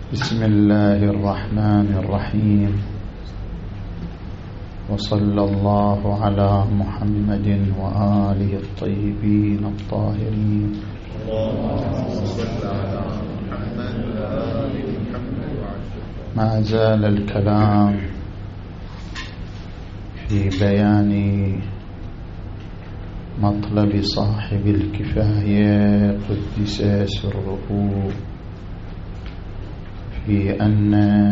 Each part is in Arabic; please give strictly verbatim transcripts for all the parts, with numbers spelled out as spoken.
بسم الله الرحمن الرحيم، وصلى الله على محمد وآله الطيبين الطاهرين. ما زال الكلام في بيان مطلب صاحب الكفاية قدس سره في أن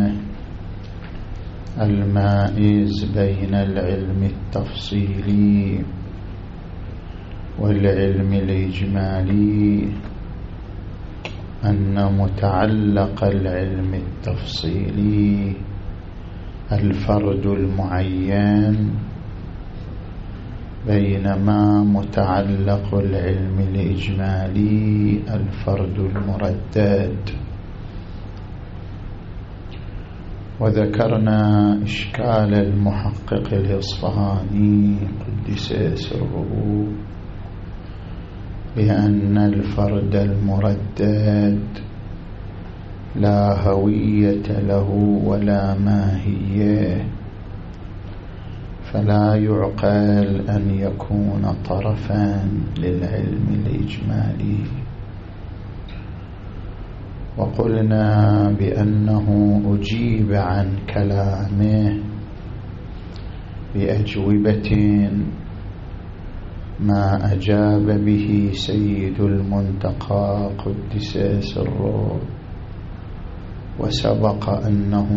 المائز بين العلم التفصيلي والعلم الإجمالي أن متعلق العلم التفصيلي الفرد المعين، بينما متعلق العلم الإجمالي الفرد المردد. وذكرنا إشكال المحقق الإصفهاني قدس سره بأن الفرد المردد لا هوية له ولا ماهية، فلا يعقل أن يكون طرفا للعلم الإجمالي. وقلنا بأنه أجيب عن كلامه بأجوبة ما أجاب به سيد المنتقى قدس سره، وسبق أنه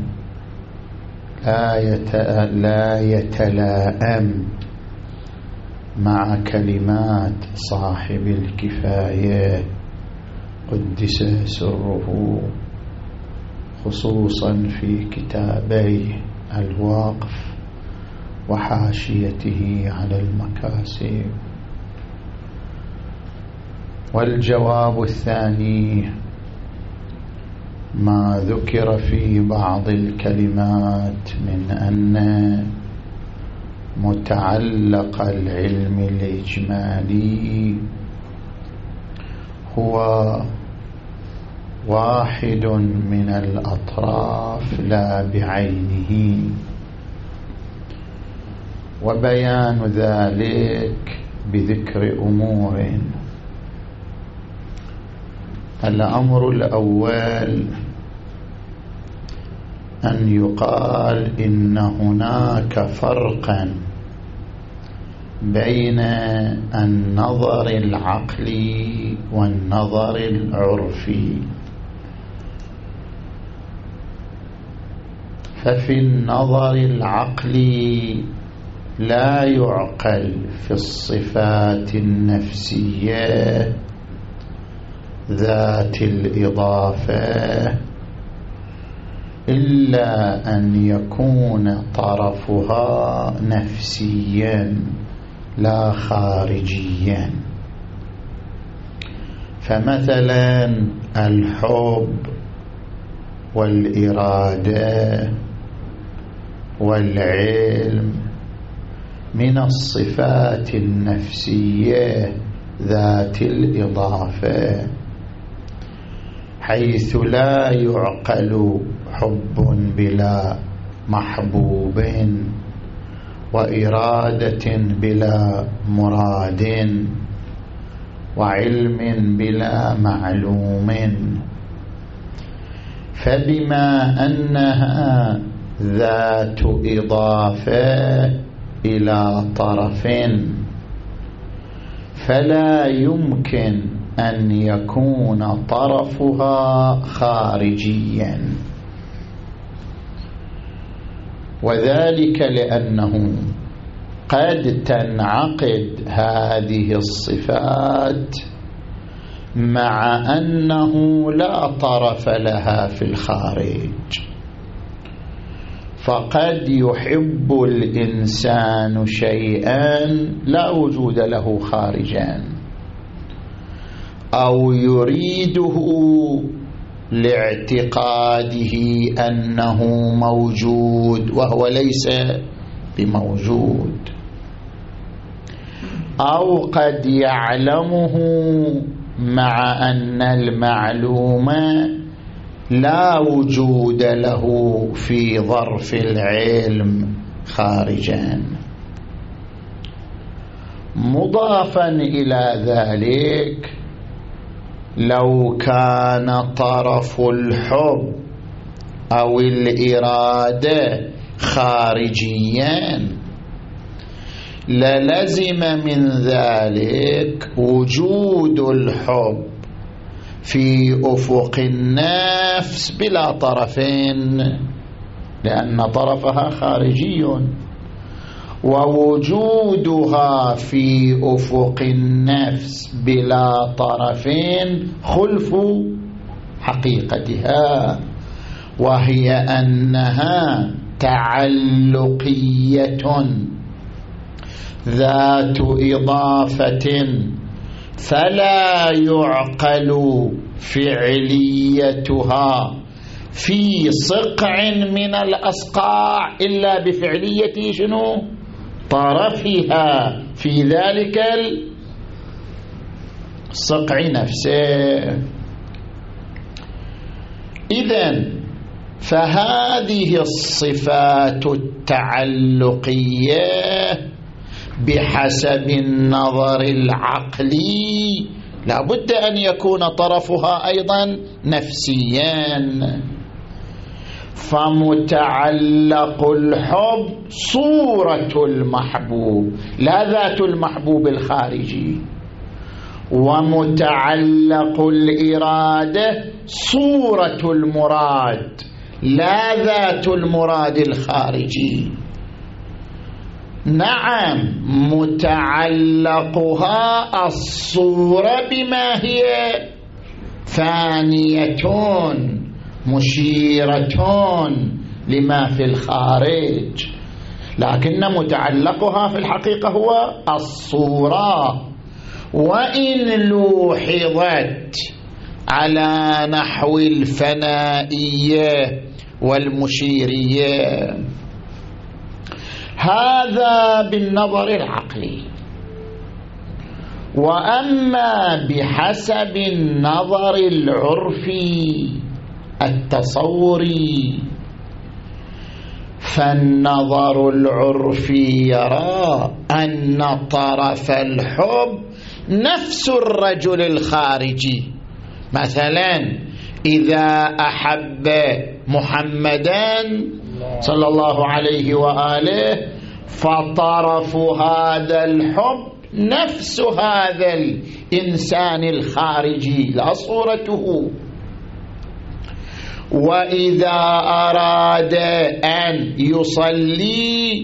لا يتلائم مع كلمات صاحب الكفاية قدس سره، خصوصا في كتابي الوقف وحاشيته على المكاسب. والجواب الثاني ما ذكر في بعض الكلمات من أن متعلق العلم الإجمالي هو واحد من الأطراف لا بعينه، وبيان ذلك بذكر أمور. الأمر الأول أن يقال إن هناك فرقا بين النظر العقلي والنظر العرفي. ففي النظر العقلي لا يعقل في الصفات النفسية ذات الإضافة إلا أن يكون طرفها نفسيا لا خارجيا. فمثلا الحب والإرادة والعلم من الصفات النفسية ذات الإضافة، حيث لا يعقل حب بلا محبوب، وإرادة بلا مراد، وعلم بلا معلوم. فبما أنها ذات إضافة إلى طرف، فلا يمكن أن يكون طرفها خارجيا، وذلك لأنه قد تنعقد هذه الصفات مع أنه لا طرف لها في الخارج. فقد يحب الإنسان شيئا لا وجود له خارجا، أو يريده لاعتقاده أنه موجود وهو ليس بموجود، أو قد يعلمه مع أن المعلوم لا وجود له في ظرف العلم خارجا. مضافا إلى ذلك، لو كان طرف الحب أو الإرادة خارجيا للزم من ذلك وجود الحب في أفق النفس بلا طرفين، لأن طرفها خارجي، ووجودها في أفق النفس بلا طرفين خلف حقيقتها، وهي أنها تعلقية ذات إضافة، فلا يعقل فعليتها في صقع من الأصقاع إلا بفعلية شنو؟ طرفها في ذلك الصقع نفسه. إذن فهذه الصفات التعلقية بحسب النظر العقلي لا بد أن يكون طرفها أيضا نفسيا. فمتعلق الحب صورة المحبوب لا ذات المحبوب الخارجي، ومتعلق الإرادة صورة المراد لا ذات المراد الخارجي. نعم، متعلقها الصورة بما هي فانية مشيرة لما في الخارج، لكن متعلقها في الحقيقة هو الصورة، وإن لوحظت على نحو الفنائية والمشيرية. هذا بالنظر العقلي. وأما بحسب النظر العرفي التصوري، فالنظر العرفي يرى أن طرف الحب نفس الرجل الخارجي. مثلا إذا أحب محمدا صلى الله عليه وآله فطرف هذا الحب نفس هذا الإنسان الخارجي لا صورته. وإذا أراد أن يصلي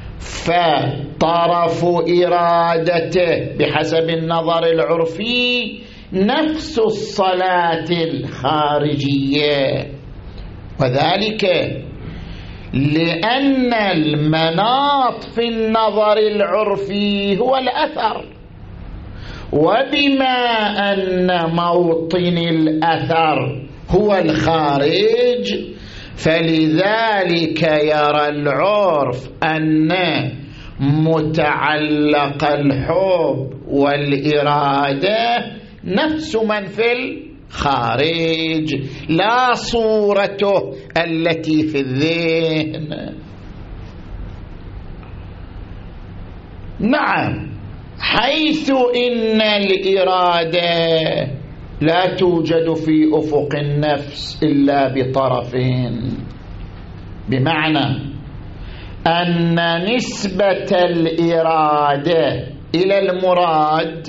فطرف إرادته بحسب النظر العرفي نفس الصلاة الخارجية، وذلك لأن المناط في النظر العرفي هو الأثر، وبما أن موطن الأثر هو الخارج فلذلك يرى العرف أن متعلق الحب والإرادة نفس من في الخارج لا صورته التي في الذهن. نعم، حيث إن الإرادة لا توجد في أفق النفس إلا بطرفين، بمعنى أن نسبة الإرادة إلى المراد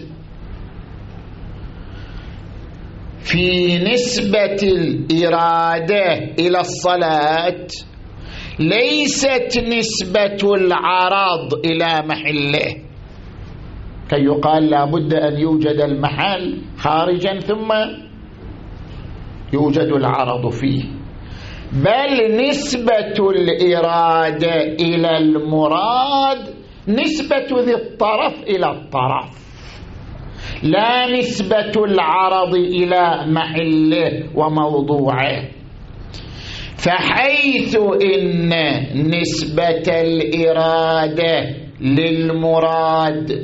في نسبة الإرادة إلى الصلاة ليست نسبة العرض إلى محله، كي يقال لا بد أن يوجد المحل خارجا ثم يوجد العرض فيه، بل نسبة الإرادة إلى المراد نسبة ذي الطرف إلى الطرف، لا نسبة العرض إلى محله وموضوعه. فحيث إن نسبة الإرادة للمراد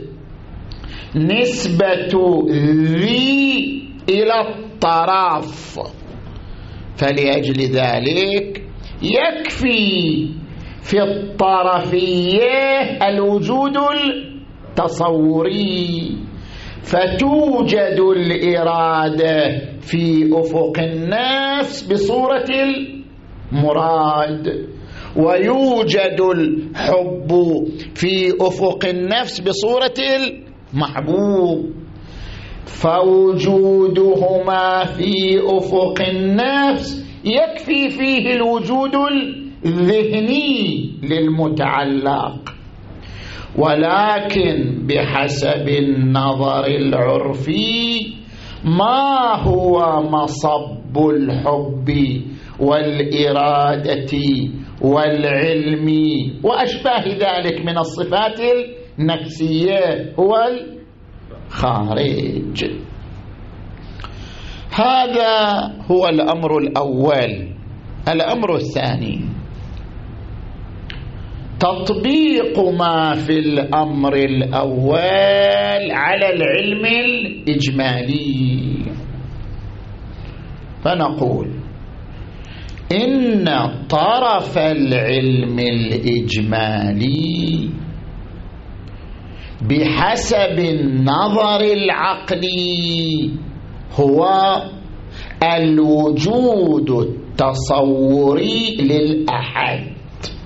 نسبة ذي إلى الطرف، فلأجل ذلك يكفي في الطرفية الوجود التصوري، فتوجد الإرادة في أفق النفس بصورة المراد، ويوجد الحب في أفق النفس بصورة المحبوب، فوجودهما في أفق النفس يكفي فيه الوجود الذهني للمتعلق، ولكن بحسب النظر العرفي ما هو مصب الحب والإرادة والعلم وأشباه ذلك من الصفات النفسية هو الخارج. هذا هو الأمر الأول. الأمر الثاني تطبيق ما في الأمر الأول على العلم الإجمالي، فنقول إن طرف العلم الإجمالي بحسب النظر العقلي هو الوجود التصوري للأحد،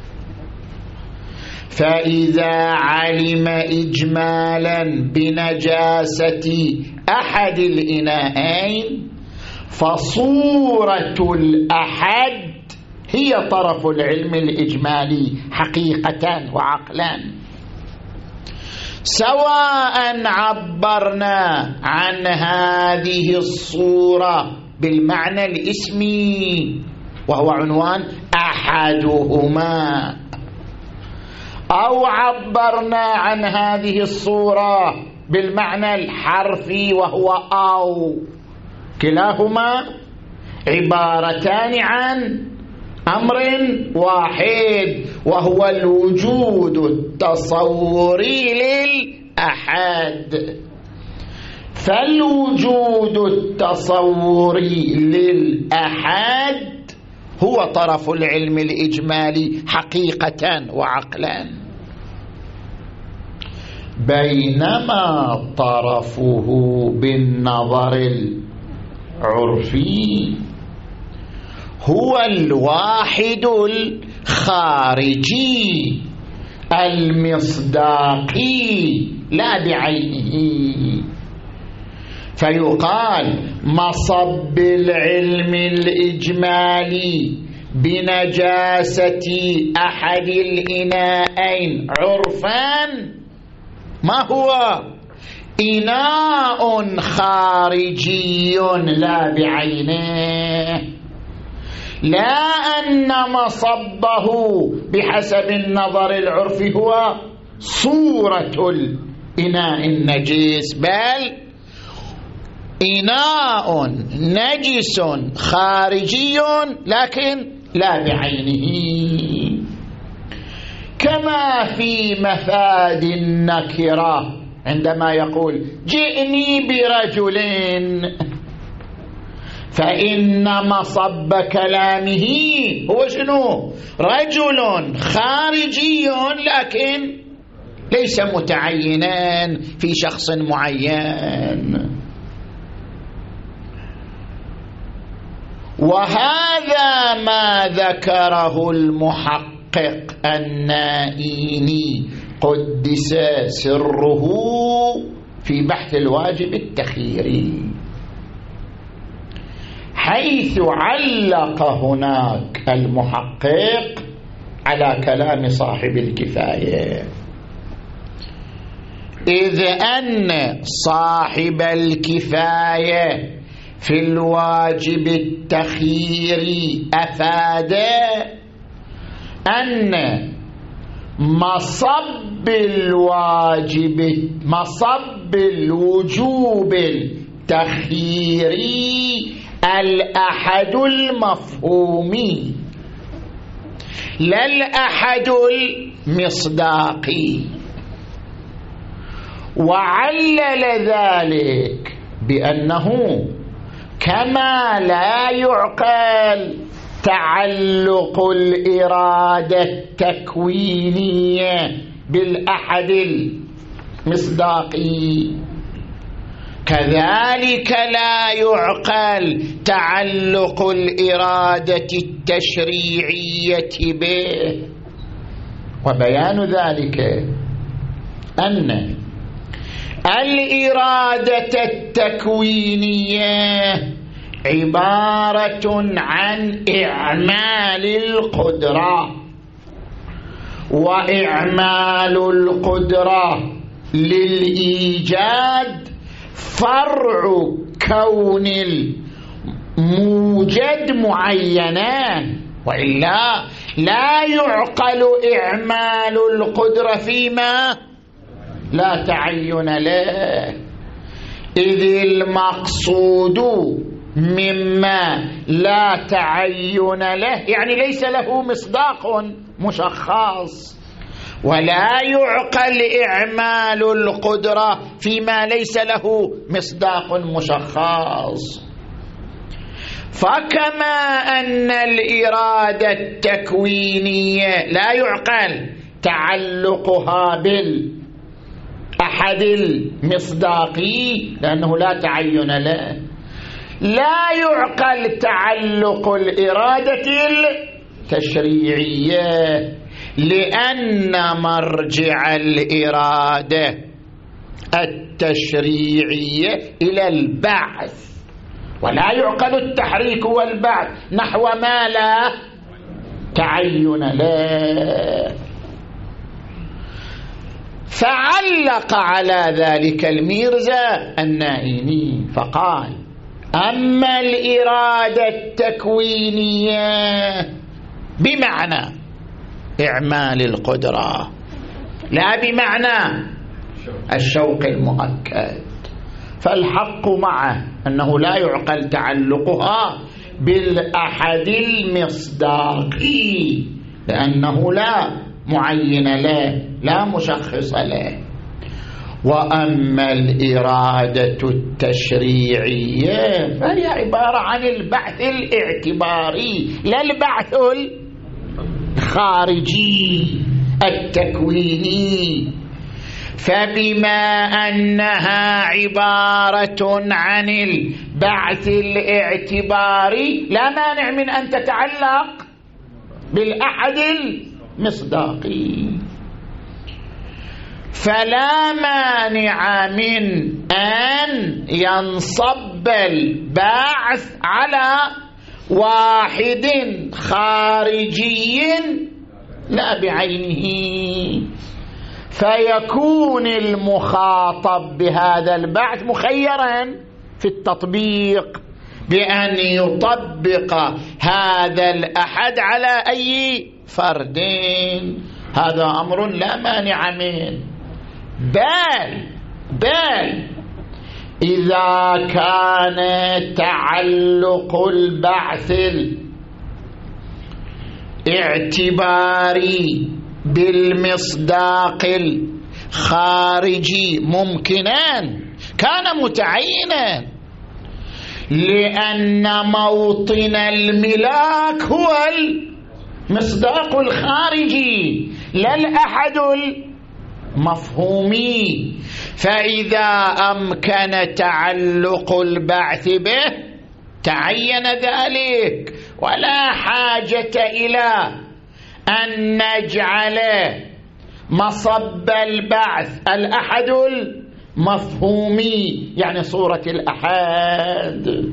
فإذا علم إجمالا بنجاسة أحد الإناءين فصورة الأحد هي طرف العلم الإجمالي حقيقة وعقلا، سواء عبرنا عن هذه الصورة بالمعنى الاسمي وهو عنوان أحدهما، أو عبرنا عن هذه الصورة بالمعنى الحرفي وهو أو، كلاهما عبارتان عن أمر واحد وهو الوجود التصوري للأحد. فالوجود التصوري للأحد هو طرف العلم الإجمالي حقيقة وعقلا، بينما طرفه بالنظر العرفي هو الواحد الخارجي المصداقي لا بعينه، فيقال مصب العلم الإجمالي بنجاسة أحد الإناءين عرفا ما هو؟ إناء خارجي لا بعينه، لا أن مصبه بحسب النظر العرفي هو صورة الإناء النجس، بل إناء نجس خارجي لكن لا بعينه، كما في مفاد النكرة عندما يقول جئني برجل، فإن مصب كلامه هو شنو؟ رجل خارجي لكن ليس متعينا في شخص معين. وهذا ما ذكره المحقق النائيني قدس سره في بحث الواجب التخييري، حيث علق هناك المحقق على كلام صاحب الكفاية، إذ أن صاحب الكفاية في الواجب التخييري أفاد أن مصب الواجب مصب الوجوب التخييري الأحد المفهومي لا الأحد المصداقي، وعلل ذلك بأنه كما لا يعقل تعلق الإرادة التكوينية بالأحد المصداقي، كذلك لا يعقل تعلق الإرادة التشريعية به. وبيان ذلك أن الإرادة التكوينية عبارة عن إعمال القدرة، وإعمال القدرة للإيجاد فرع كون الموجد معينا، وإلا لا يعقل إعمال القدرة فيما لا تعين له، إذ المقصود مما لا تعين له يعني ليس له مصداق مشخص، ولا يعقل إعمال القدرة فيما ليس له مصداق مشخص. فكما أن الإرادة التكوينية لا يعقل تعلقها بالأحد المصداقي لأنه لا تعين له، لا يعقل تعلق الإرادة التشريعية لأن مرجع الإرادة التشريعية إلى البعث، ولا يعقل التحريك والبعث نحو ما لا تعين له. فعلق على ذلك الميرزا النائيني فقال: أما الإرادة التكوينية بمعنى إعمال القدرة لا بمعنى الشوق المؤكد، فالحق معه أنه لا يعقل تعلقها بالأحد المصداقي لأنه لا معين له لا مشخص له. وأما الإرادة التشريعية فهي عبارة عن البعث الاعتباري لا البعث الخارجي التكويني. فبما أنها عبارة عن البعث الاعتباري لا مانع من أن تتعلق بالأحد المصداقي، فلا مانع من أن ينصب البعث على واحد خارجي لا بعينه، فيكون المخاطب بهذا البعث مخيرا في التطبيق بأن يطبق هذا الأحد على أي فرد، هذا أمر لا مانع منه. بل بل إذا كان تعلق البعث الاعتباري بالمصداق الخارجي ممكنا كان متعينا، لأن موطن الملاك هو المصداق الخارجي لا الأحد المفهومي. فإذا أمكن تعلق البعث به تعين ذلك، ولا حاجة إلى أن نجعل مصب البعث الأحد المفهومي يعني صورة الأحد.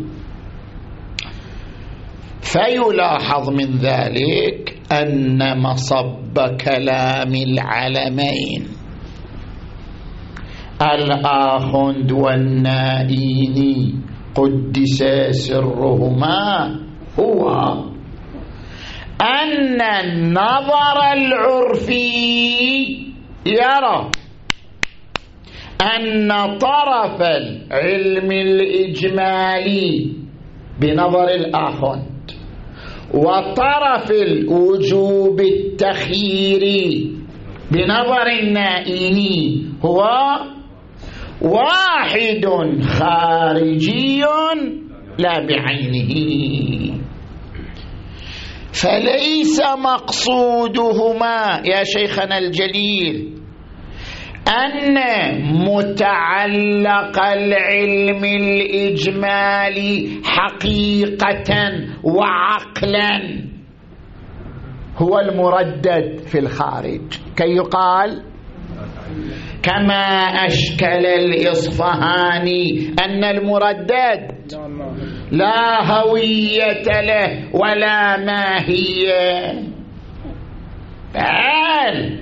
فيلاحظ من ذلك أن مصب كلام العلمين الآخوند والنائيني قدس سرهما هو أن النظر العرفي يرى أن طرف العلم الإجمالي بنظر الآخوند وطرف الوجوب التخييري بنظر النائيني هو واحد خارجي لا بعينه. فليس مقصودهما يا شيخنا الجليل أن متعلق العلم الإجمالي حقيقة وعقلا هو المردد في الخارج، كي يقال كما أشكل الإصفهاني أن المردد لا هوية له ولا ماهية، بل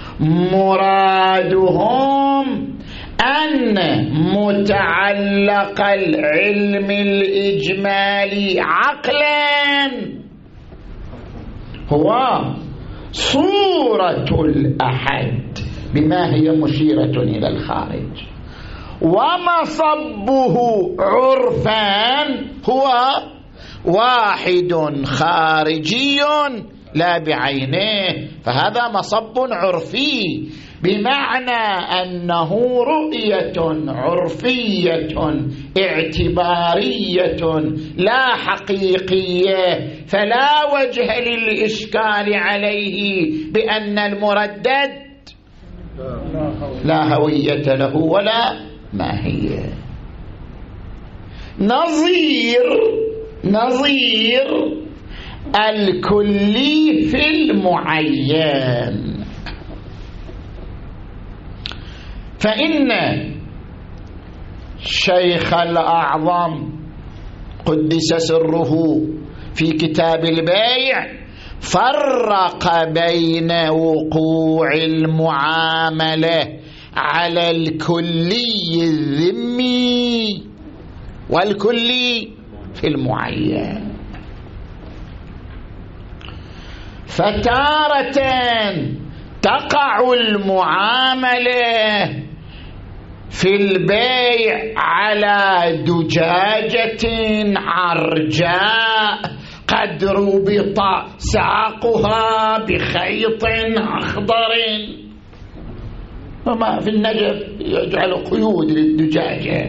مرادهم أن متعلق العلم الإجمالي عقلا هو صورة الأحد بما هي مشيرة إلى الخارج، ومصبه عرفا هو واحد خارجي لا بعينه، فهذا مصب عرفي بمعنى أنه رؤية عرفية اعتبارية لا حقيقية، فلا وجه للإشكال عليه بأن المردد لا هوية له ولا ماهية. نظير نظير الكلي في المعين، فإن شيخ الأعظم قدس سره في كتاب البيع فرق بين وقوع المعاملة على الكلي الذمي والكلي في المعين. فتارة تقع المعاملة في البيع على دجاجة عرجاء قد ربط ساقها بخيط أخضر، وما في النجف يجعل قيود للدجاجة،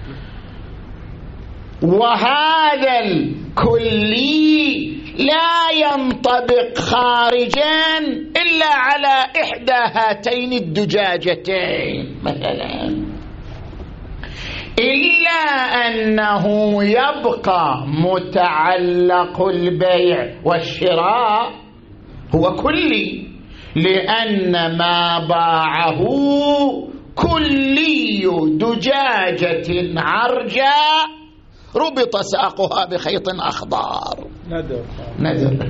وهذا الكلي لا ينطبق خارجا إلا على إحدى هاتين الدجاجتين مثلا، إلا أنه يبقى متعلق البيع والشراء هو كلي، لأن ما باعه كلي دجاجة عرجاء ربط ساقها بخيط أخضر نذر نذر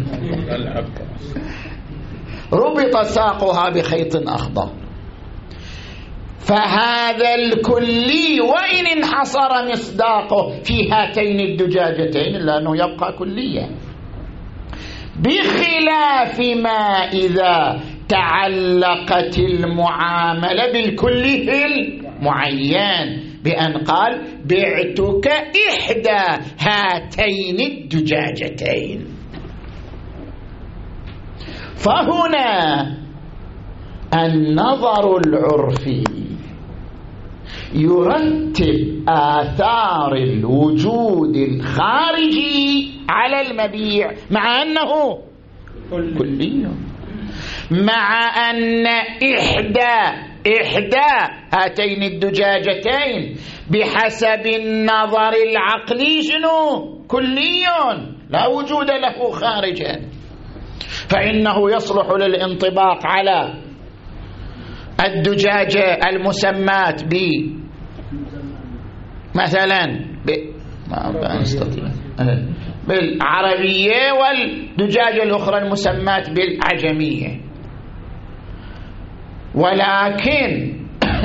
ربط ساقها بخيط أخضر. فهذا الكلي وإن انحصر مصداقه في هاتين الدجاجتين إلا أنه يبقى كليا، بخلاف ما إذا تعلقت المعاملة بالكلي المعين بأن قال بعتك إحدى هاتين الدجاجتين. فهنا النظر العرفي يرتب آثار الوجود الخارجي على المبيع مع أنه كلي، مع أن إحدى إحدى هاتين الدجاجتين بحسب النظر العقلي شنو؟ كلي لا وجود له خارجا، فإنه يصلح للانطباق على الدجاجة المسمات ب مثلا ب... ما أستطيع بالعربية، والدجاجة الأخرى المسمات بالعجمية، ولكن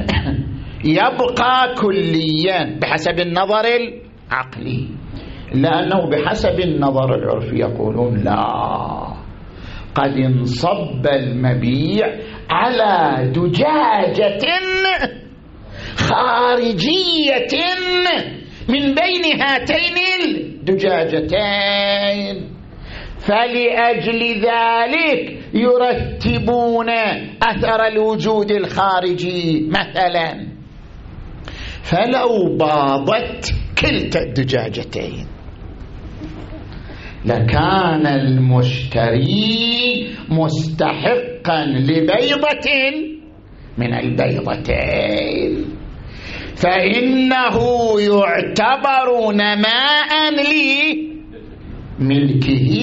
يبقى كليا بحسب النظر العقلي، لأنه بحسب النظر العرفي يقولون لا، قد انصب المبيع على دجاجة خارجية من بين هاتين الدجاجتين، فلأجل ذلك يرتبون أثر الوجود الخارجي. مثلا فلو باضت كلتا الدجاجتين لكان المشتري مستحقا لبيضة من البيضتين، فإنه يعتبر نماء لملكه،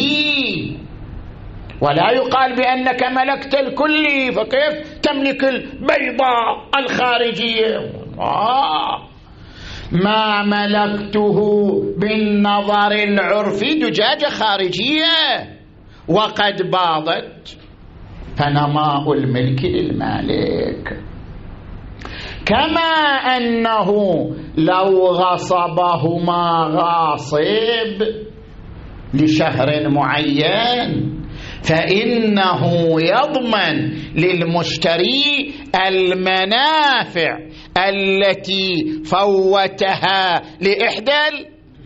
ولا يقال بأنك ملكت الكل فكيف تملك البيضة الخارجية. آه ما ملكته بالنظر العرفي دجاجة خارجية وقد باضت، فنماء الملك للمالك. كما أنه لو غصبهما غاصب لشهر معين فإنه يضمن للمشتري المنافع التي فوتها لإحدى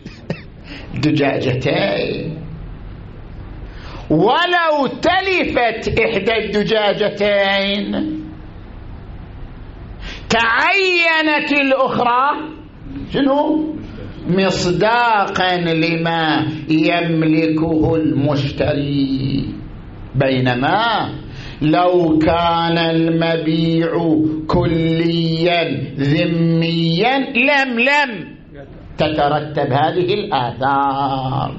الدجاجتين، ولو تلفت إحدى الدجاجتين تعينت الأخرى شنو؟ مصداقا لما يملكه المشتري، بينما لو كان المبيع كليا ذميا لم لم تترتب هذه الآثار.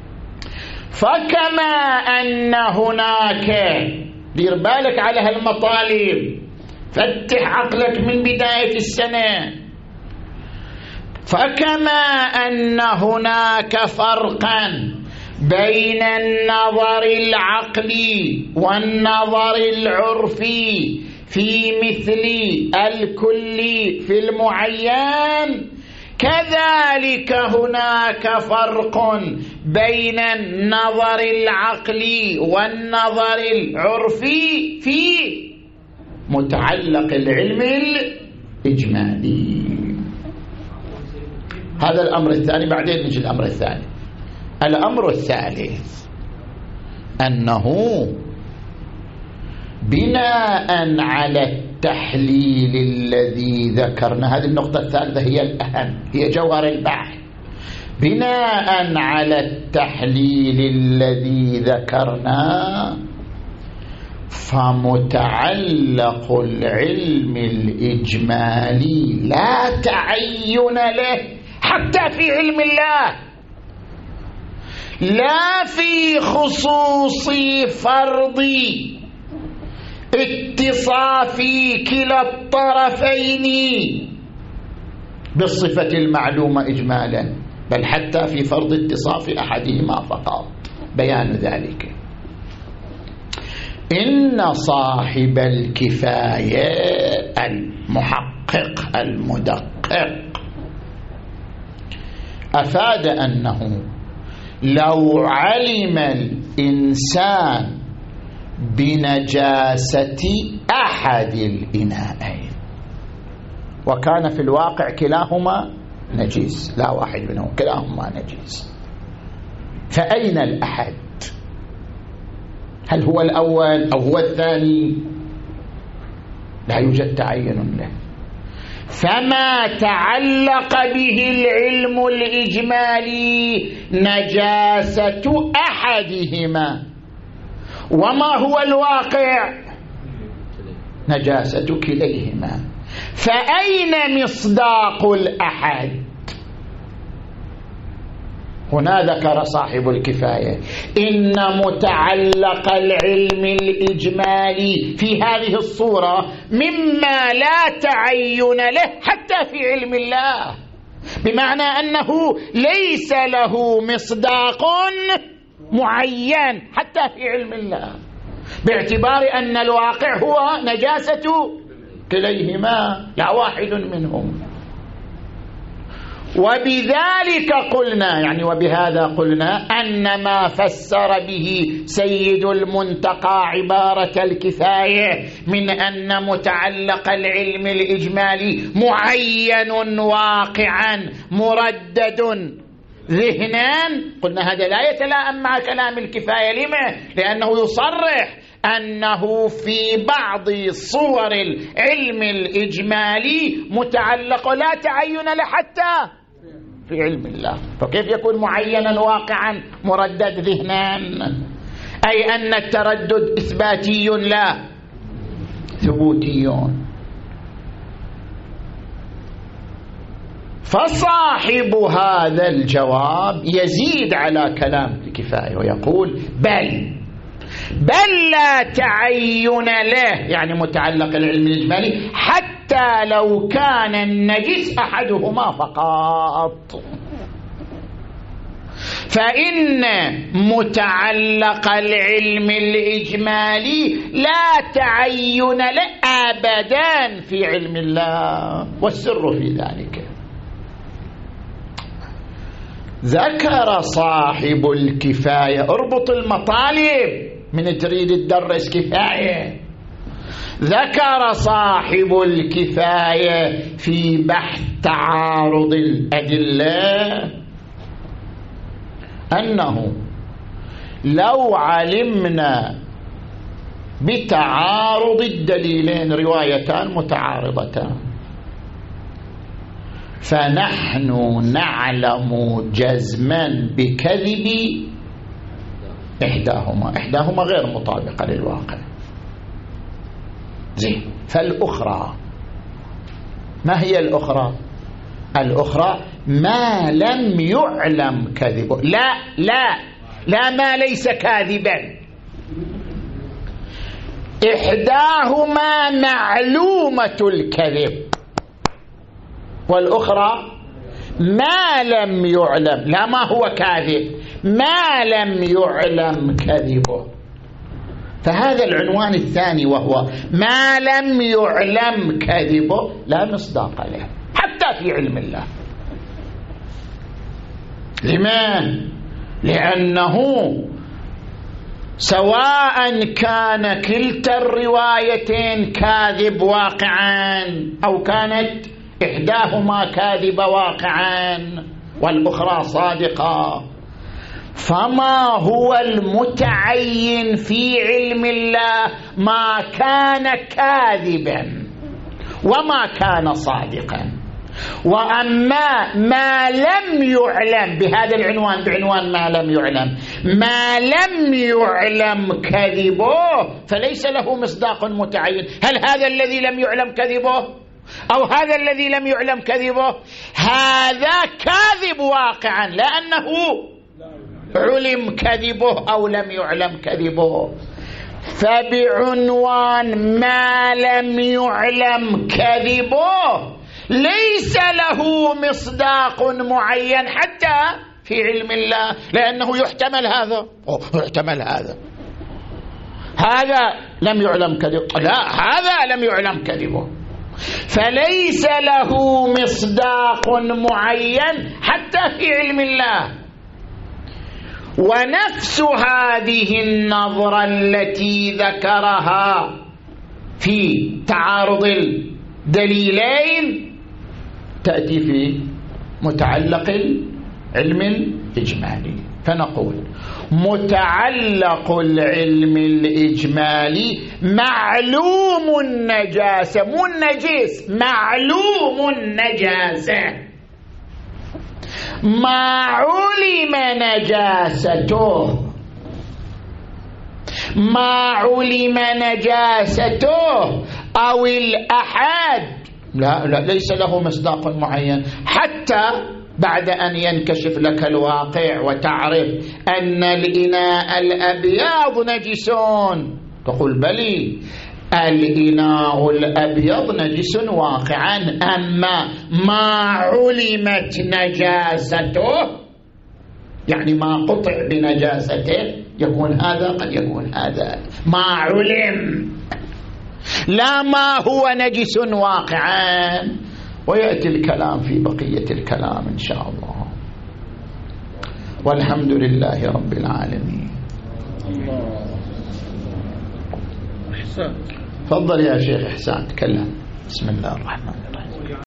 فكما أن هناك، دير بالك على هالمطالب، فتح عقلك من بداية السنة، فكما أن هناك فرقا بين النظر العقلي والنظر العرفي في مثل الكل في المعين، كذلك هناك فرق بين النظر العقلي والنظر العرفي في متعلق العلم الإجمالي. هذا الأمر الثاني، بعدين نجي الأمر الثاني. الأمر الثالث أنه بناء على التحليل الذي ذكرنا، هذه النقطة الثالثة هي الأهم، هي جوهر البحث. بناء على التحليل الذي ذكرنا فمتعلق العلم الإجمالي لا تعين له حتى في علم الله، لا في خصوص فرض اتصاف كلا الطرفين بالصفة المعلومة إجمالا، بل حتى في فرض اتصاف أحدهما فقط. بيان ذلك إن صاحب الكفاية المحقق المدقق أفاد أنه لو علم الإنسان بنجاسة أحد الإناءين وكان في الواقع كلاهما نجيس، لا واحد منهم، كلاهما نجيس، فأين الأحد؟ هل هو الأول أو هو الثاني؟ لا يوجد تعين له. فما تعلق به العلم الإجمالي نجاسة أحدهما، وما هو الواقع؟ نجاسة كليهما، فأين مصداق الأحد؟ هنا ذكر صاحب الكفاية إن متعلق العلم الإجمالي في هذه الصورة مما لا تعين له حتى في علم الله، بمعنى أنه ليس له مصداق معين حتى في علم الله، باعتبار أن الواقع هو نجاسة كليهما لا واحد منهم. وبذلك قلنا، يعني وبهذا قلنا، أن ما فسر به سيد المنتقى عبارة الكفاية من أن متعلق العلم الإجمالي معين واقعا مردد ذهنا، قلنا هذا لا يتلائم مع كلام الكفاية. لما؟ لأنه يصرح أنه في بعض صور العلم الإجمالي متعلق لا تعين له حتى في علم الله، فكيف يكون معينا واقعا مردد ذهنا؟ أي أن التردد إثباتي لا ثبوتي. فصاحب هذا الجواب يزيد على كلام الكفاية ويقول بل بل لا تعين له، يعني متعلق العلم الإجمالي، حتى لو كان النجس أحدهما فقط، فإن متعلق العلم الإجمالي لا تعين له أبدا في علم الله، والسر في ذلك. ذكر صاحب الكفاية، اربط المطالب من تريد تدرس كفاية، ذكر صاحب الكفاية في بحث تعارض الأدلة أنه لو علمنا بتعارض الدليلين روايتان متعارضتان فنحن نعلم جزما بكذب إحداهما، إحداهما غير مطابقة للواقع. زين، فالأخرى ما هي الأخرى؟ الأخرى ما لم يعلم كذبه. لا لا لا ما ليس كاذبا، إحداهما معلومة الكذب والأخرى ما لم يعلم، لا ما هو كاذب، ما لم يعلم كذبه. فهذا العنوان الثاني وهو ما لم يعلم كذبه لا مصداق له حتى في علم الله. لماذا؟ لأنه سواء كان كلتا الروايتين كاذب واقعا أو كانت إحداهما كاذبة واقعا والأخرى صادقة، فما هو المتعين في علم الله ما كان كاذبا وما كان صادقا. وأما ما لم يعلم بهذا العنوان، بعنوان ما لم يعلم، ما لم يعلم كذبه فليس له مصداق متعين. هل هذا الذي لم يعلم كذبه أو هذا الذي لم يعلم كذبه هذا كاذب واقعا لأنه علم كذبه أو لم يعلم كذبه. فبعنوان ما لم يعلم كذبه ليس له مصداق معين حتى في علم الله، لأنه يحتمل هذا يحتمل هذا، هذا لم يعلم كذبه، لا هذا لم يعلم كذبه، فليس له مصداق معين حتى في علم الله. ونفس هذه النظرة التي ذكرها في تعارض الدليلين تأتي في متعلق العلم الإجمالي. فنقول متعلق العلم الإجمالي معلوم النجاسة، مو النجس، معلوم النجاسة، ما علم نجاسته، ما علم نجاسته أو الأحد لا لا ليس له مصداق معين حتى بعد أن ينكشف لك الواقع وتعرف أن الإناء الأبيض نجسون، تقول بلي الإناء الأبيض نجس واقعا، أما ما علمت نجاسته يعني ما قطع بنجاسته يكون هذا قد يكون هذا، ما علم لا ما هو نجس واقعا. ويأتي الكلام في بقية الكلام إن شاء الله، والحمد لله رب العالمين. الله إحسان. تفضل يا شيخ إحسان تكلم. بسم الله الرحمن الرحيم.